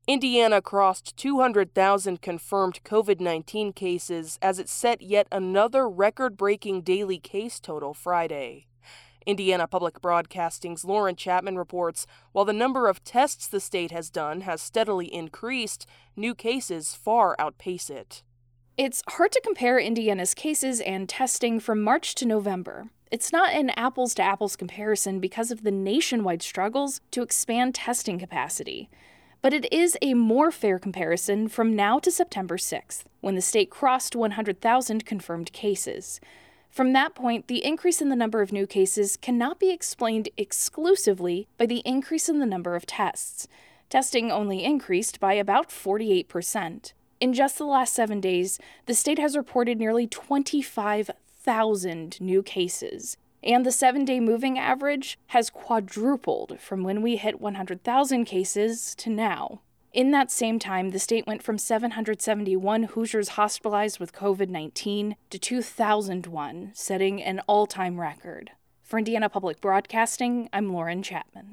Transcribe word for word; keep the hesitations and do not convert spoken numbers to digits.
Indiana crossed two hundred thousand confirmed covid nineteen cases as it set yet another record-breaking daily case total Friday. Indiana Public Broadcasting's Lauren Chapman reports, while the number of tests the state has done has steadily increased, new cases far outpace it. It's hard to compare Indiana's cases and testing from March to November. It's not an apples-to-apples comparison because of the nationwide struggles to expand testing capacity. But it is a more fair comparison from now to September sixth, when the state crossed one hundred thousand confirmed cases. From that point, the increase in the number of new cases cannot be explained exclusively by the increase in the number of tests. Testing only increased by about forty-eight percent. In just the last seven days, the state has reported nearly twenty-five thousand new cases, and the seven-day moving average has quadrupled from when we hit one hundred thousand cases to now. In that same time, the state went from seven hundred seventy-one Hoosiers hospitalized with covid nineteen to two thousand one, setting an all-time record. For Indiana Public Broadcasting, I'm Lauren Chapman.